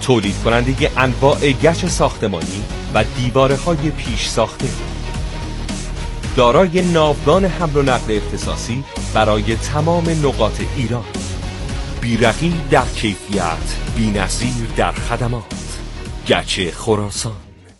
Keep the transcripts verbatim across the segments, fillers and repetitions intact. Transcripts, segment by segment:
تولید کننده انواع گچ ساختمانی و دیواره‌های پیش ساخته، دارای ناوگان حمل و نقل اختصاصی برای تمام نقاط ایران، بی‌رقیب در کیفیت، بی‌نظیر در خدمات. گچ خراسان.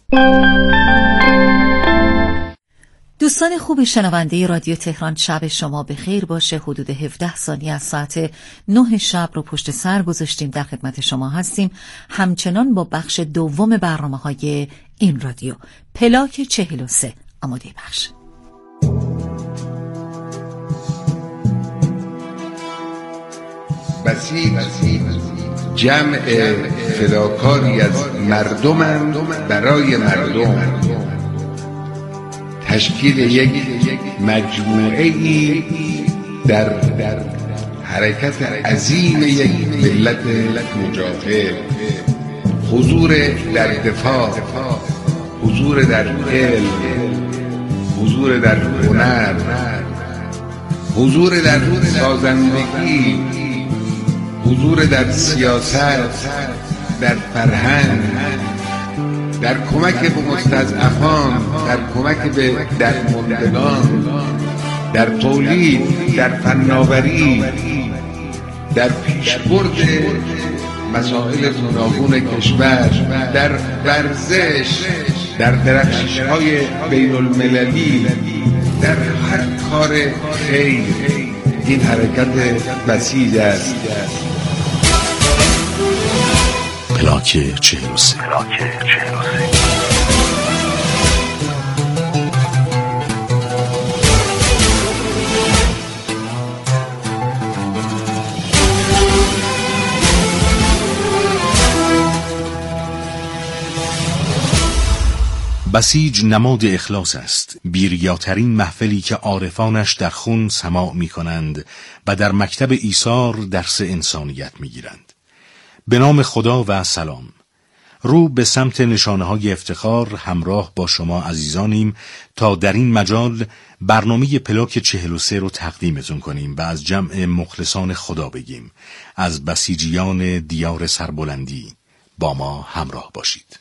دوستان خوب شنونده رادیو تهران، شب شما به خیر باشه. حدود هفده ثانیه از ساعت نه شب رو پشت سر گذاشتیم، در خدمت شما هستیم همچنان با بخش دوم برنامه های این رادیو. پلاک چهل و سه آماده بخش. بسیج جمع فداکاری از مردمم برای مردم، تشکیل یک مجموعه‌ای در حرکت عظیم یک ملت مجاهد، حضور در دفاع، حضور در علم، حضور در هنر، حضور در سازندگی، حضور در سیاست، در فرهنگ، در کمک به مستضعفان، در کمک به درماندگان، در تولید، در فناوری، در پیشبرد مسائل گوناگون کشور، در ورزش، در درخشش‌های بین المللی، در هر کار خیر. این حرکت بسیج است. پلاک چهل و سه. بسیج نماد اخلاص است، بیریاترین محفلی که عارفانش در خون سماع می کنند و در مکتب ایثار درس انسانیت می گیرند. به نام خدا و سلام. رو به سمت نشانه‌های افتخار همراه با شما عزیزانیم تا در این مجال برنامه پلاک چهل و سه رو تقدیمتون کنیم و از جمع مخلصان خدا بگیم. از بسیجیان دیار سربلندی با ما همراه باشید.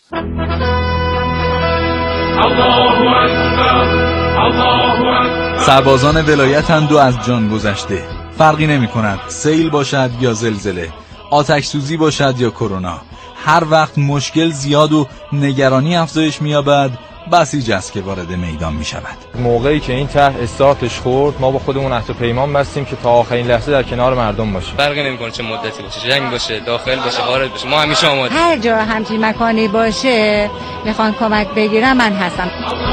سربازان ولایتند و از جان گذشته، فرقی نمی کند سیل باشد یا زلزله، آتش سوزی باشد یا کرونا. هر وقت مشکل زیاد و نگرانی افزایش می‌یابد، بسیج است که وارد میدان می‌شود. موقعی که این طرح استارتش خورد، ما با خودمون عهد و پیمان بستیم که تا آخرین لحظه در کنار مردم باشیم. فرقی نمی‌کنه چه مدتی باشه، جنگ باشه، داخل باشه، خارج باشه، ما همیشه آماده. هر جا همچین مکانی باشه میخوان کمک بگیرم، من هستم.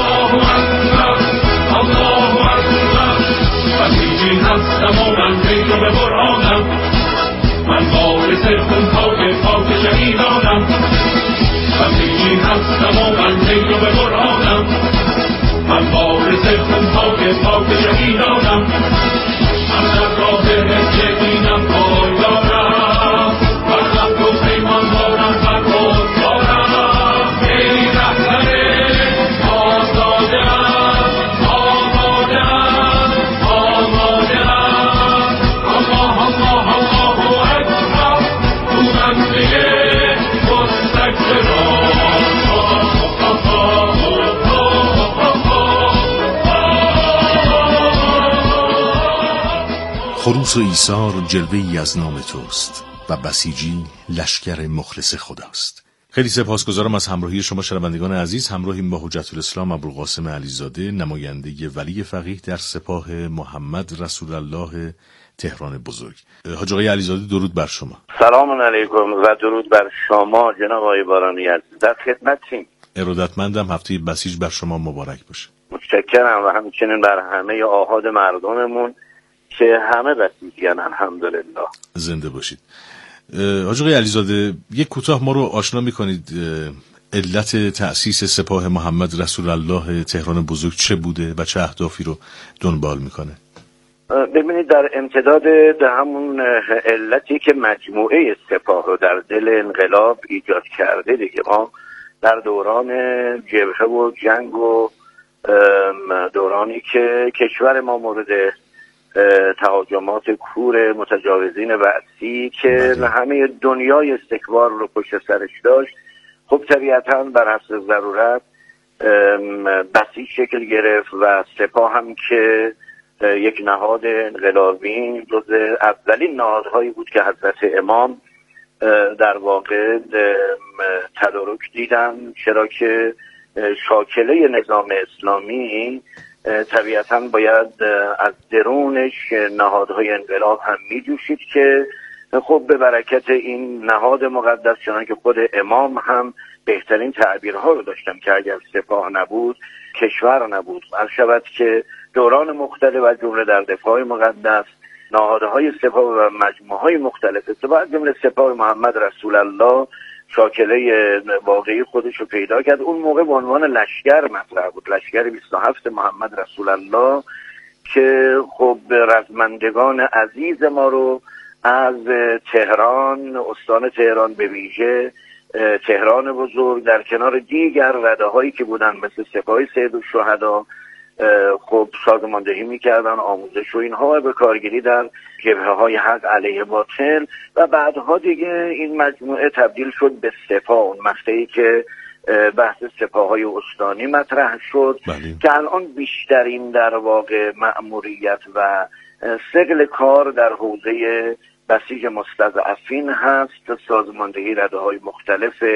من وارث خون پاک پاک شهیدانم، بسیجی هستم و من زید و به قرآنم. من وارث خون پاک پاک شهیدانم، من در راه یقینم پایدارم، بر عهد و پیمان دارم، بر خود دارم. ای رهبر آزاده‌ام، آماده‌ام، آماده‌ام. الله الله الله اکبر، بلنده مستکبران. خروس و ایثار جلوه‌ای از نام توست و بسیجی لشکر مخلص خداست. خیلی سپاسگزارم از همراهی شما شنوندگان عزیز. همراهیم با حجت الاسلام ابوالقاسم علیزاده، نماینده ولی فقیه در سپاه محمد رسول الله تهران بزرگ. حاج آقای علیزاده، درود بر شما. سلام علیکم و درود بر شما جناب آقای بارانی عزیز، در خدمتیم. ارادتمندم. هفته بسیج بر شما مبارک باشه. متشکرم و همچنین بر همه آحاد مردممون که همه بسیجیان الحمدلله. زنده باشید. حاج آقای علیزاده، یک کوتاه ما رو آشنا می‌کنید علت تأسیس سپاه محمد رسول الله تهران بزرگ چه بوده و چه اهدافی رو دنبال میکنه؟ ببینید، در امتداد همون علتی که مجموعه سپاه رو در دل انقلاب ایجاد کرده دیگه، ما در دوران جبهه و جنگ و دورانی که کشور ما مورد تهاجمات کور متجاوزین وحشی که همه دنیای استکبار رو پشت سرش داشت، خب طبیعتاً بر حسب ضرورت بسیج شکل گرفت و سپاه هم که یک نهاد انقلابی جز اولین نهادهایی بود که حضرت امام در واقع تدارک دیدن، چرا که شاکله نظام اسلامی طبیعتاً باید از درونش نهادهای انقلاب هم می جوشید که خب به برکت این نهاد مقدس، چنان که خود امام هم بهترین تعبیرها رو داشتم که اگر سپاه نبود کشور نبود. عرض شود که دوران مختلف و جمله در دفاع مقدس نهادهای سپاه و مجموعه‌های مختلف سپاه، جمله سپاه محمد رسول الله شاکله واقعی خودش رو پیدا کرد. اون موقع به عنوان لشکر مطرح بود، لشکر بیست و هفت محمد رسول الله که خب رزمندگان عزیز ما رو از تهران، استان تهران به ویژه تهران بزرگ در کنار دیگر رده هایی که بودن مثل سپاه سیدالشهدا خب سازماندهی میکردن، آموزش و اینها به کارگیری در جبهه های حق علیه باطل و بعدها دیگه این مجموعه تبدیل شد به سپاه، اون مقطعی که بحث سپاه های استانی مطرح شد بله. که الان بیشترین در واقع مأموریت و ثقل کار در حوزه بسیج مستضعفین هست، سازماندهی رده های مختلف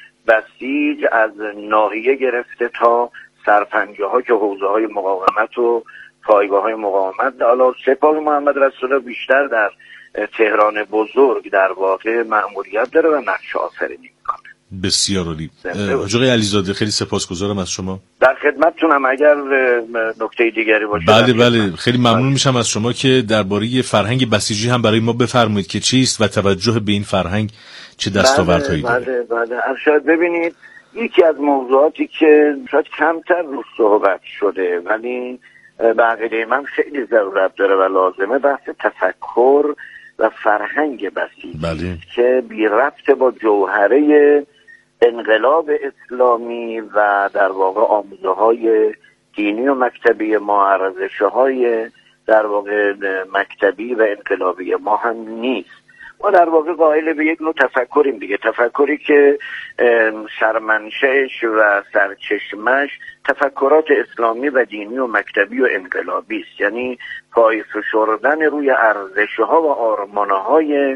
بسیج از ناحیه گرفته تا سرپنجه ها که حوزه های مقاومت و پایگاه های مقاومت. حالا سپاه محمد رسول الله بیشتر در تهران بزرگ در واقع مأموریت داره و نقش آفرینی میکنه. بسیار عالی. آقای علیزاده خیلی سپاسگزارم از شما. در خدمتتونم، اگر نکته دیگری باشه. بله بله خیلی ممنون میشم از شما که درباره فرهنگ بسیجی هم برای ما بفرمایید که چیست و توجه به این فرهنگ چه دستاوردهایی داره. بله بله ارشاد ببینید، یکی از موضوعاتی که شاید کمتر رو صحبت شده ولی به عقیده من خیلی ضرورت داره و لازمه، بحث تفکر و فرهنگ بسیج بله. که بی ربط با جوهره انقلاب اسلامی و در واقع آموزه های دینی و مکتبی ما، ارزش های در واقع مکتبی و انقلابی ما هم نیست. ما در واقع قائل به یک نوع تفکریم دیگه، تفکری که سرمنشأش و سرچشمش تفکرات اسلامی و دینی و مکتبی و انقلابی است، یعنی پای فشردن روی ارزش‌ها و آرمان‌های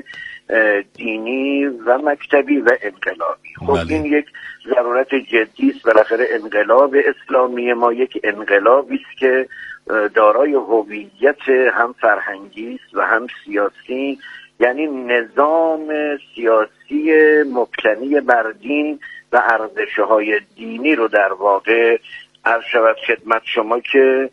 دینی و مکتبی و انقلابی. خب بله. این یک ضرورت جدی است. بالاخره انقلاب اسلامی ما یک انقلابی است که دارای هویت هم فرهنگی است و هم سیاسی، یعنی نظام سیاسی مبتنی بر دین و ارزش‌های دینی رو در واقع عرض شود خدمت شما که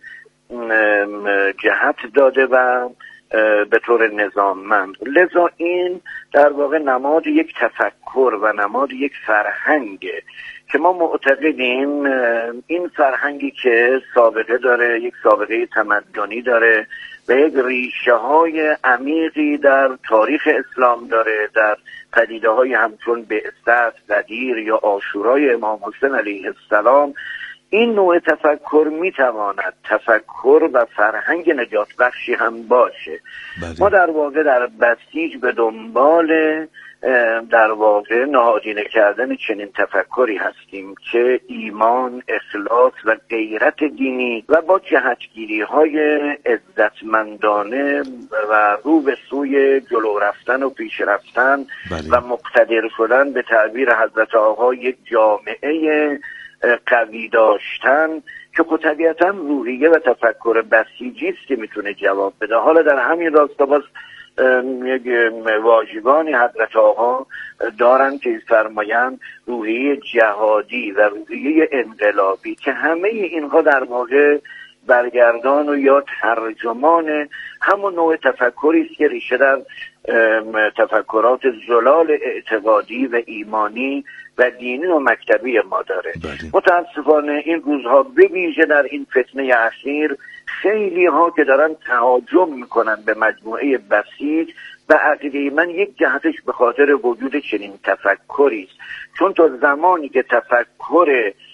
جهت داده و به طور نظاممند. لذا این در واقع نماد یک تفکر و نماد یک فرهنگه که ما معتقدیم این فرهنگی که سابقه داره، یک سابقه تمدنی داره و یک ریشه های عمیقی در تاریخ اسلام داره، در پدیده های همچون بعثت، غدیر یا عاشورای امام حسین علیه السلام. این نوع تفکر میتواند تفکر و فرهنگ نجات بخشی هم باشه. بله. ما در واقع در بسیج به دنبال در واقع نهادینه کردن چنین تفکری هستیم که ایمان، اخلاص و غیرت دینی و با جهتگیری های عزتمندانه و رو به سوی جلو رفتن و پیش رفتن بله. و مقتدر شدن به تعبیر حضرت آقا یک جامعه قوی داشتن که خب طبیعتا روحیه و تفکر بسیجی است که میتونه جواب بده. حالا در همین راستا باز یک واجبانی حضرت آقا دارن که فرمایند روحیه جهادی و روحیه انقلابی که همه اینها در واقع برگردان و یا ترجمان همون نوع تفکری است که ریشه در تفکرات زلال اعتقادی و ایمانی و دینی و مکتبی ما داره. بله. متاسفانه این روزها به ویژه در این فتنه اخیر خیلی ها که دارن تهاجم میکنن به مجموعه بسیج و عقیده من یک جهتش به خاطر وجود چنین تفکری است، چون تا زمانی که تفکر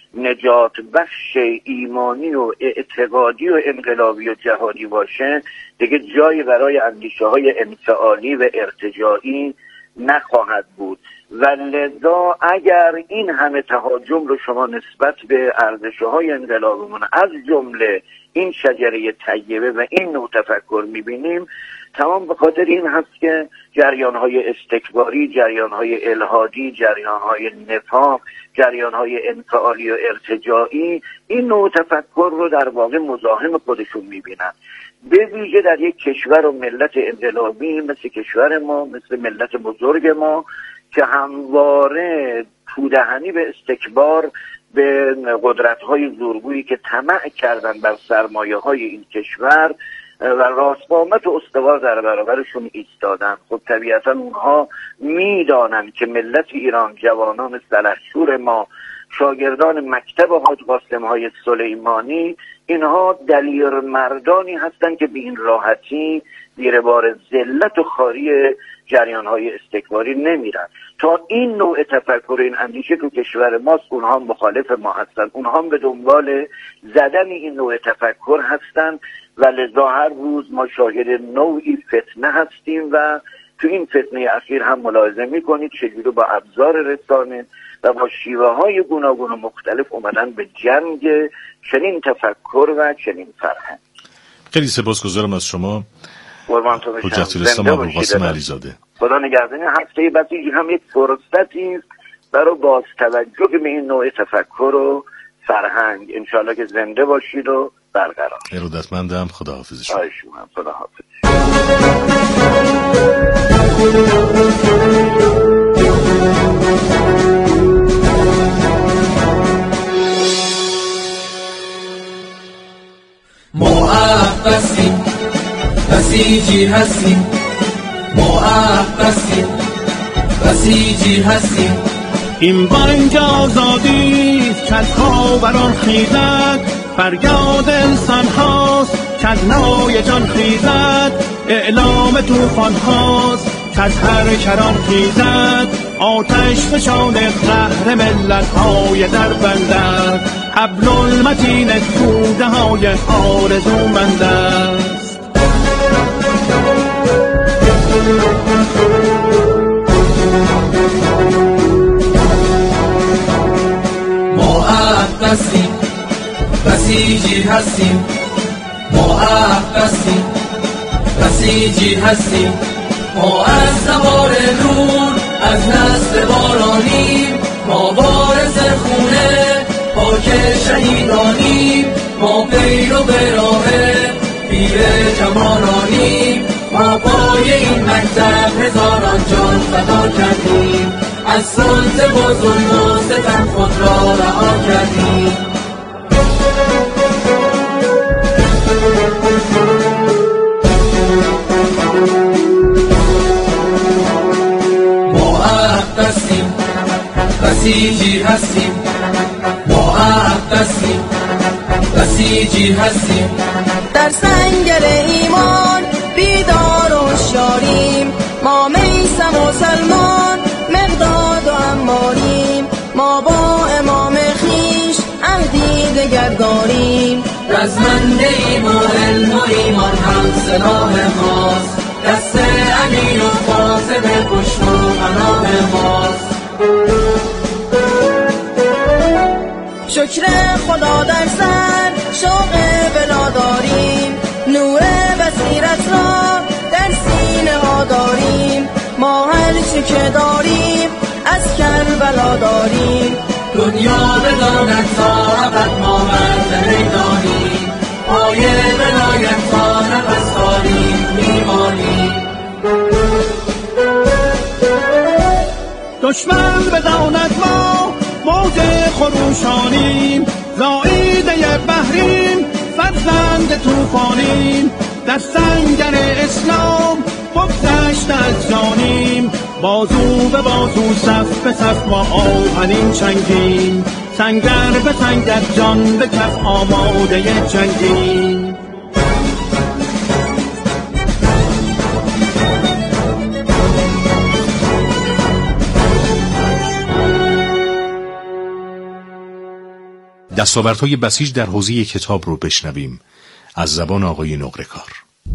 نجات بخش ایمانی و اعتقادی و انقلابی و جهادی باشه، دیگه جایی برای اندیشه های انفعالی و ارتجاعی نخواهد بود. و لذا اگر این همه تهاجم رو شما نسبت به ارزش‌های انقلابمون از جمله این شجره طیبه و این نوع تفکر می‌بینیم، تمام به خاطر این هست که جریان‌های استکباری، جریان‌های الحادی، جریان‌های نفاق، جریان‌های انفعالی و ارتجاعی این نوع تفکر رو در واقع مزاحم خودشون می‌بینن، به ویژه در یک کشور و ملت انقلابی مثل کشور ما، مثل ملت بزرگ ما که همواره تودهنی به استکبار، به قدرت‌های زورگویی که طمع کردن بر سرمایه‌های این کشور و راستقامت و استوار در برابرشون ایستادن. خب طبیعتا اونها میدانن که ملت ایران، جوانان سلحشور ما، شاگردان مکتب حاج قاسم‌های سلیمانی، اینها دلیر مردانی هستند که به این راحتی زیر بار ذلت و خاری جریان‌های استکباری نمیرن. تا این نوع تفکر، این اندیشه تو کشور ماست، اونها مخالف ما هستن، اونها به دنبال زدن این نوع تفکر هستن و لذا هر روز ما شاهد نوعی فتنه هستیم و تو این فتنه اخیر هم ملاحظه میکنید چجوری با ابزار رسانه و با شیوه های گوناگون و مختلف اومدن به جنگ چنین تفکر و چنین فرهنگ. خیلی سپاسگزارم از شما حجت الاسلام ابوالقاسم علیزاده. خدا نگهدار. هفته بعد هم یک فرصتی است برای باز توجه به این نوع تفکر و فرهنگ. انشالله که زنده باشید و برقرار. ارادتمندم. خداحافظ شما. خداحافظ. ما بسیم بسیجی هستیم، ما بسیم بسیجی هستیم. این بانگ آزادی که از خاوران خیزد، فریاد انسان هاست که از نای جان خیزد، اعلام توفان هاست که از هر کران خیزد، آتش فشان قهر ملت های در بندد، حبل المتین توده های آرزومند است. ما بسیم بسیجی هستیم، ما بسیم بسیجی هستیم. ما از سوار نور از نسل بارانیم، ما وارث خونه پاک شهیدانیم، ما پیرو به راه پیر جوانانیم، ما پای این مکتب هزاران جان فدا کردیم، از سلطه و ظلم و ستم خود را رها کردیم. ما بسیم بسیجی هستیم، ما بسیم بسیجی هستیم. در سنگر ایمان بیدار و شاریم، ما میثم و سلمان مقداد و عماریم، ما با امام خیش عهدی دگر داریم. رزمنده ایم و علم و ایمان هم سلاح ماست، دست امین و فاسد پشت و پناه ماست. شکر خدا در سر شوق بلا داریم، نور بصیرت را در سینه ها داریم، ما هر چه که داریم از کربلا داریم. دنیا بداند تا ابد ما مرد میدانیم، پای ولایت تا نفس داریم میمانیم. دشمن بداند ما موج خروشانیم، زائیده بحریم فرزند توفانیم، در سنگر اسلام بگذشت از جانیم، بازو به بازو صف به صف ما آهنین چنگیم، سنگر به سنگر جان به کف آماده جنگیم. دستاوردهای بسیج در حوزه کتاب رو بشنویم از زبان آقای نقره‌کار.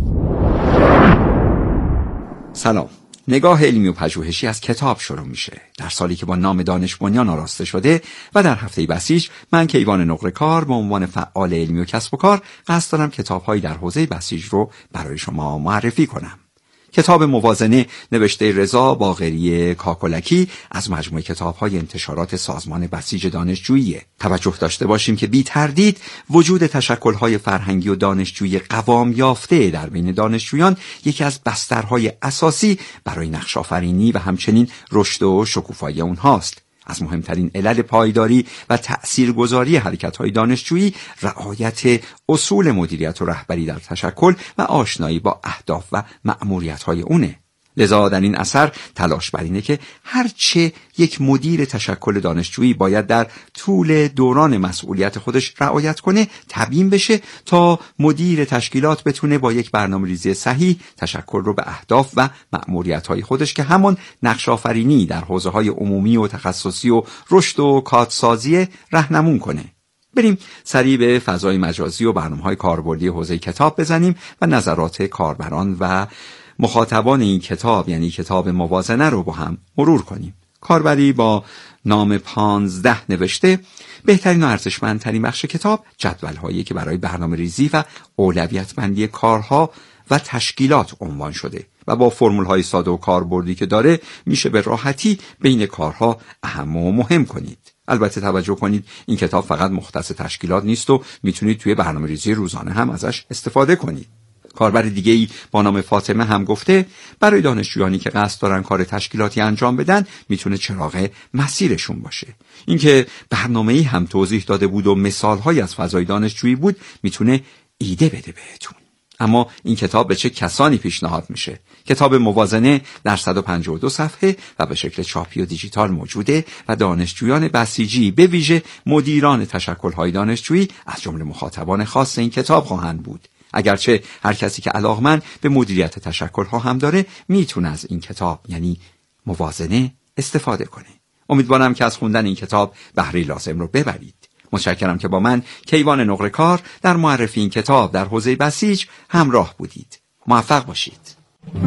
سلام. نگاه علمی و پژوهشی از کتاب شروع میشه. در سالی که با نام دانش بنیان آراسته شده و در هفته بسیج من کیوان نقره‌کار به عنوان فعال علمی و کسب و کار قصد دارم کتاب‌هایی در حوزه بسیج رو برای شما معرفی کنم. کتاب موازنه نوشته رضا باقری کاکلکی از مجموعه کتاب‌های انتشارات سازمان بسیج دانشجویی. توجه داشته باشیم که بی تردید وجود تشکل‌های فرهنگی و دانشجویی قوام یافته در بین دانشجویان یکی از بسترهای اساسی برای نقش‌آفرینی و همچنین رشد و شکوفایی اونهاست. از مهمترین علل پایداری و تأثیرگذاری حرکت‌های دانشجویی رعایت اصول مدیریت و رهبری در تشکل و آشنایی با اهداف و مأموریت‌های اونه. لذا در این اثر تلاش بر اینه که هرچه یک مدیر تشکل دانشجویی باید در طول دوران مسئولیت خودش رعایت کنه تبیین بشه تا مدیر تشکیلات بتونه با یک برنامه‌ریزی صحیح تشکل رو به اهداف و مأموریت‌های خودش که همون نقش آفرینی در حوزه‌های عمومی و تخصصی و رشد و کادسازی راهنمون کنه. بریم سریع به فضای مجازی و برنامه‌های کاربردی حوزه کتاب بزنیم و نظرات کاربران و مخاطبان این کتاب یعنی کتاب موازنه رو با هم مرور کنیم. کاربری با نام پانزده نوشته بهترین و ارزشمندترین بخش کتاب جدول‌هایی که برای برنامه‌ریزی و اولویت بندی کارها و تشکیلات عنوان شده و با فرمول‌های ساده و کاربردی که داره میشه به راحتی بین کارها اهم و مهم کنید. البته توجه کنید این کتاب فقط مختص تشکیلات نیست و میتونید توی برنامه‌ریزی روزانه هم ازش استفاده کنید. کاربر دیگه‌ای با نام فاطمه هم گفته برای دانشجویانی که قصد دارن کار تشکیلاتی انجام بدن میتونه چراغ مسیرشون باشه. اینکه برنامه‌ای هم توضیح داده بود و مثال‌هایی از فضای دانشجویی بود میتونه ایده بده بهتون. اما این کتاب به چه کسانی پیشنهاد میشه؟ کتاب موازنه در صد و پنجاه و دو صفحه و به شکل چاپی و دیجیتال موجوده و دانشجویان بسیجی به ویژه مدیران تشکل‌های دانشجویی از جمله مخاطبان خاص این کتاب خواهند بود. اگرچه هر کسی که علاقمند به مدیریت تشکل‌ها هم داره میتونه از این کتاب یعنی موازنه استفاده کنه. امیدوارم که از خوندن این کتاب بهره لازم رو ببرید. متشکرم که با من کیوان نقره‌کار در معرفی این کتاب در حوزه بسیج همراه بودید. موفق باشید.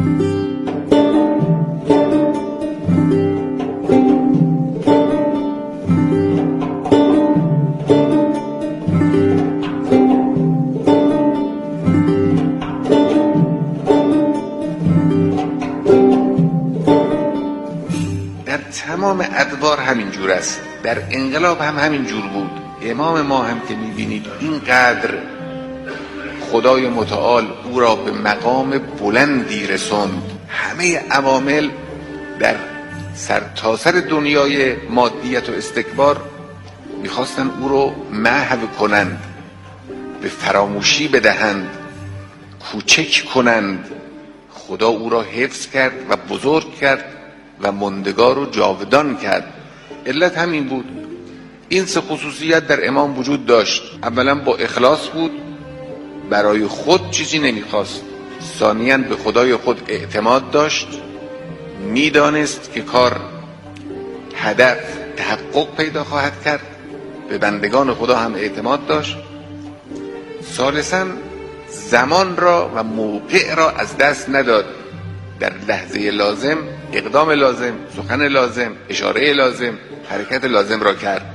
تمام ادوار همین جور است، در انقلاب هم همین جور بود. امام ما هم که میبینید اینقدر خدای متعال او را به مقام بلندی رسوند، همه عوامل در سرتاسر دنیای مادیت و استکبار میخواستن او رو محو کنند، به فراموشی بدهند، کوچک کنند. خدا او را حفظ کرد و بزرگ کرد و ماندگار و جاودان کرد. علت همین بود. این سه خصوصیت در امام وجود داشت. اولا با اخلاص بود، برای خود چیزی نمیخواست. ثانیاً به خدای خود اعتماد داشت، میدانست که کار هدف تحقق پیدا خواهد کرد. به بندگان خدا هم اعتماد داشت. ثالثاً زمان را و موقع را از دست نداد. در لحظه لازم اقدام لازم، سخن لازم، اشاره لازم، حرکت لازم را کرد.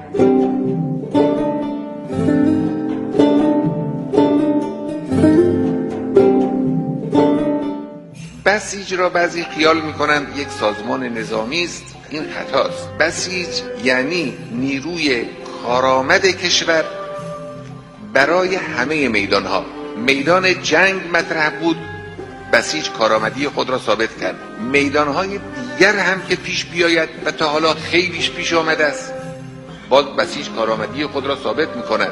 بسیج را بعضی خیال می‌کنند یک سازمان نظامی است. این خطاست. بسیج یعنی نیروی کارآمد کشور برای همه میدانها. میدان جنگ مطرح بود، بسیج کارآمدی خود را ثابت کرد. میدانهای دیگر هم که پیش بیاید و تا حالا خیلیش پیش آمده است، باز بسیج کارآمدی خود را ثابت می‌کند.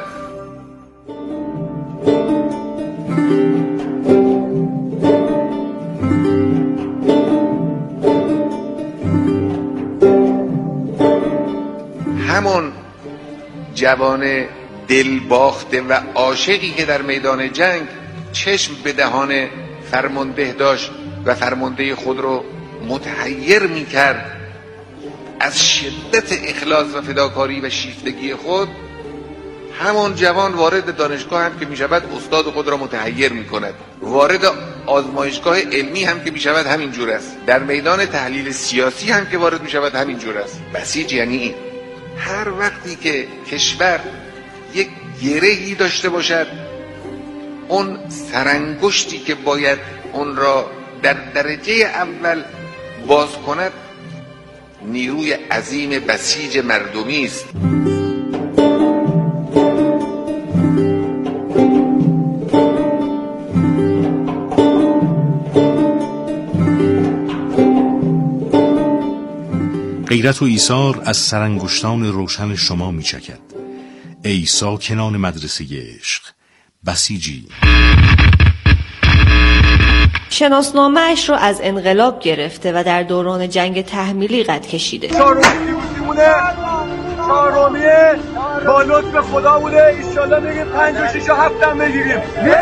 همون جوان دلباخته و عاشقی که در میدان جنگ چشم به دهان فرمانده داشت و فرمانده خود رو متحیر می کرد، از شدت اخلاص و فداکاری و شیفتگی خود همان جوان وارد دانشگاه هم که می شود استاد خود را متحیر می کند، وارد آزمایشگاه علمی هم که می شود همین جور است، در میدان تحلیل سیاسی هم که وارد می شود همین جور است. بسیج یعنی این. هر وقتی که کشور یک گرهی داشته باشد، اون سرانگشتی که باید اون را در درجه اول باز کند نیروی عظیم بسیج مردمی است. غیرت و ایثار از سرانگشتان روشن شما می چکد. ای ساکنان مدرسه عشق، بسیجی. شناسنامه‌اش رو از انقلاب گرفته و در دوران جنگ تحمیلی قد کشیده. چهارمی بوده، چهارمیه با لطف خدا بوده، ایشالله میگه پنج و شیش و هفتم بگیریم.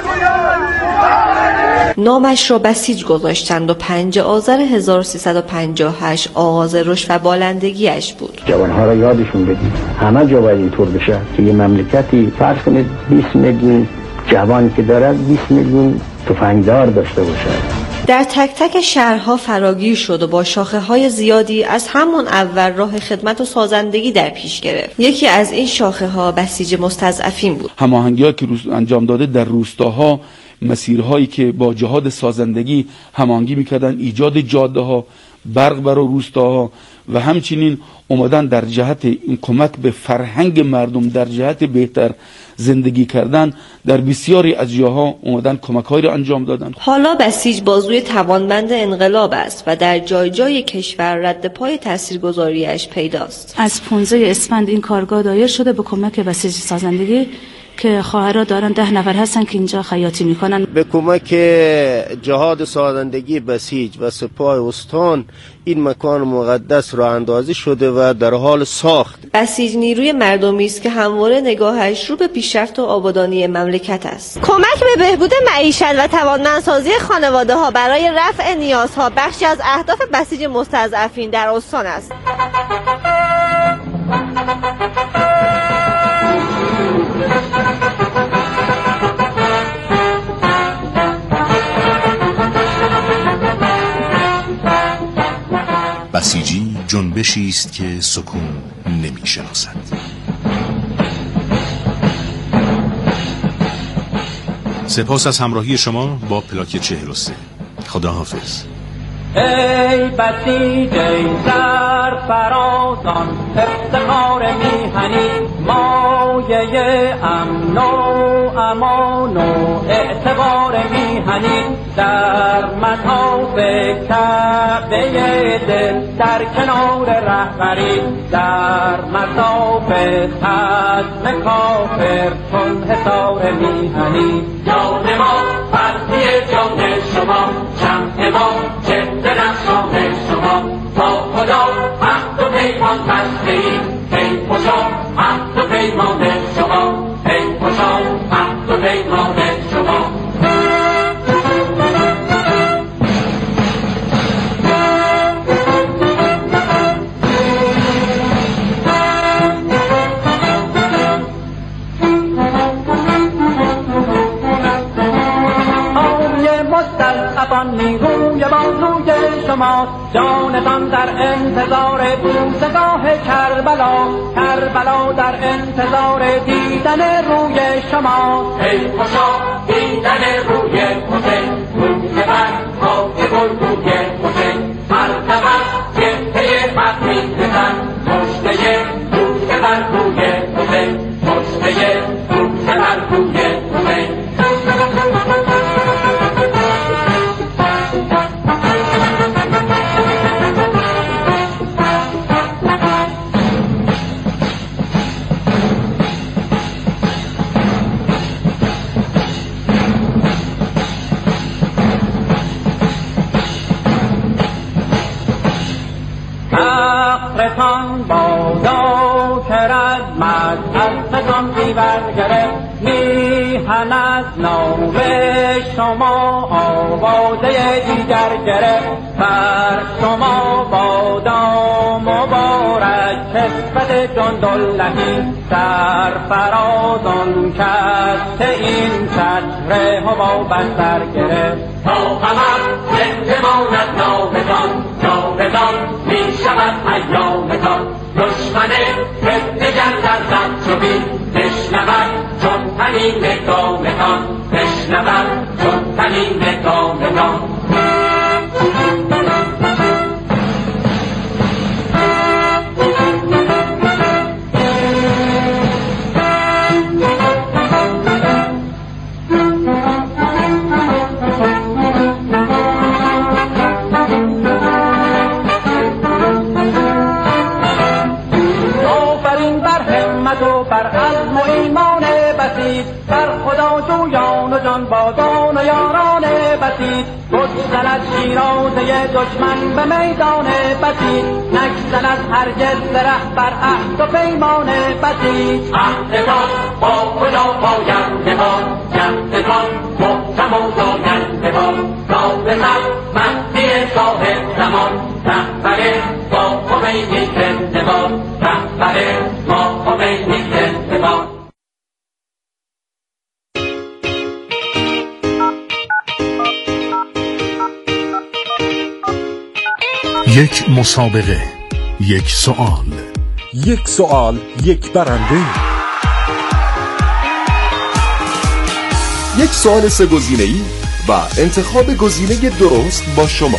نامش را بسیج گذاشتند و پنجم آذر هزار و سیصد و پنجاه و هشت آغاز رشد و بالندگیش بود. جوانها را یادشون بدید همه جا باید اینطور بشه که یه مملکتی فرض کنید بیست میلیون جوان که دارد بیست میلیون تفنگدار داشته باشه. در تک تک شهرها فراگیر شد و با شاخه های زیادی از همون اول راه خدمت و سازندگی در پیش گرفت. یکی از این شاخه ها بسیج مستضعفین بود. هماهنگی‌هایی که انجام داده در روستاها، مسیرهایی که با جهاد سازندگی هماهنگی میکردن، ایجاد جاده ها، برق برای روستاها و همچنین اومدن در جهت این کمک به فرهنگ مردم، در جهت بهتر زندگی کردن، در بسیاری از جاها اومدن کمک‌هایی را انجام دادن. حالا بسیج بازوی توانمند انقلاب است و در جای جای کشور رد پای تاثیرگذاریش پیداست. از پانزده اسفند این کارگاه دایر شده به کمک بسیج سازندگی که خواهرها دارن ده نفر هستن که اینجا خیاطی میکنن. به کمک جهاد سازندگی بسیج و سپاه استان این مکان مقدس را اندازی شده و در حال ساخت. بسیج نیروی مردمی است که همواره نگاهش رو به پیشرفت و آبادانی مملکت است. کمک به بهبود معیشت و توانمندسازی خانواده ها برای رفع نیازها بخشی از اهداف بسیج مستضعفین در استان است. بسیجی جنبشی است که سکون نمی شناسد. سپاس از همراهی شما با پلاک چهل و سه. خداحافظ. ای بسیج ای سرفرازان، افتخار میهنی، مایه امن و امان و اعتبار میهنی، در مطاف کعبه دل، در کنار رهبری، در مطاف خصم کافر چون حصار میهنی. جان ما فرضی جان شما، شمع ما چه درخشان شما، تا خدا عهد و پیمان بسته ایم، ای خوشا عهد و پیمان شما، ای خوشا عهد و پیمان شما. نیروی بازوی شما، جانتان در انتظار بوسگاه کربلا، کربلا در انتظار دیدن روی شما. ای خوشا دیدن روی حسین، روی بر خاک بلبوی حسین، مرتبت جبهه حق می‌زدن، پشته روی بر روی حسین، پشته روی بر روی حسین. فقرتان بادا که رزمت از مکان بیور گرفت، میهن از نام شما آوازه دیگر گرفت، بر شما بادا مبارک دارد کسبت جنداللهی در فرازان کرد که این چتر هوا بستر گرفت تا قمر زنده ماند نامتان جاودان می شود ایامتان دشمن فتنگر در زد چو بین بشنود چون تنین گامتان بشنود چون تنین گامتان بر خدا جویان و جان بازان و یاران بسیج بگذرد شیرازه دشمن به میدان بسیج نگذرد هرگز ره بر عهد و پیمان بسیج عهدتان با خدا پاینده‌باد جهدتان محکم و زاینده-باد نامزد مهدی صاحب زمان رهبر با خمینی زنده-باد رهبر با خمینی زنده-باد. یک مسابقه، یک سوال، یک سوال، یک برنده، یک سوال سه گزینه‌ای و انتخاب گزینه درست با شما.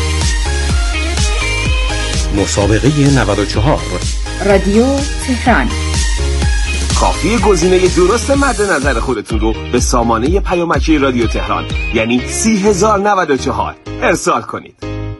مسابقه نود و چهار رادیو تهران. کافی گزینه درست مد نظر خودتون رو به سامانه پیامکی رادیو تهران یعنی سی هزار و نود و چهار ارسال کنید.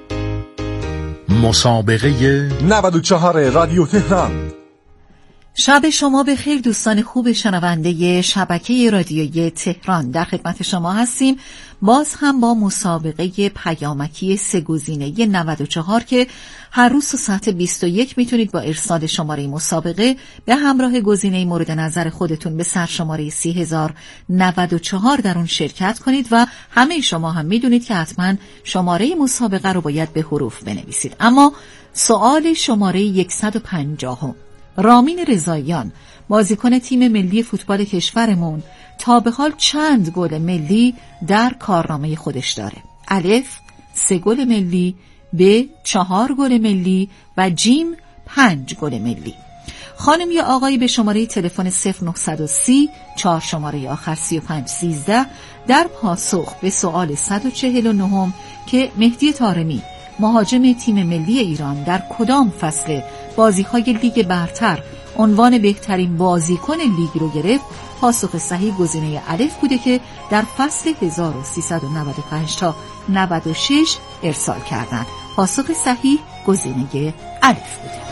مسابقه نود و چهار رادیو تهران. شب شما به خیر دوستان خوب شنونده شبکه رادیویی تهران، در خدمت شما هستیم باز هم با مسابقه پیامکی سه گزینه نود و چهار که هر روز ساعت بیست و یک میتونید با ارسال شماره مسابقه به همراه گزینه مورد نظر خودتون به سرشماره سی هزار و نود و چهار در اون شرکت کنید و همه شما هم میدونید که حتما شماره مسابقه رو باید به حروف بنویسید. اما سوال شماره صد و پنجاه، رامین رضاییان بازیکن تیم ملی فوتبال کشورمون تا به حال چند گل ملی در کارنامه خودش داره؟ الف سه گل ملی، ب چهار گل ملی و جیم پنج گل ملی. خانم یا آقایی به شماره تلفن صفر نه سی چهار شماره آخر سی و پنج سیزده در پاسخ به سوال صد و چهل و نه که مهدی طارمی مهاجم تیم ملی ایران در کدام فصل بازی‌های لیگ برتر عنوان بهترین بازیکن لیگ رو گرفت، پاسخ صحیح گزینه الف بوده که در فصل هزار و سیصد و نود و پنج تا نود و شش ارسال کردند. پاسخ صحیح گزینه الف بوده.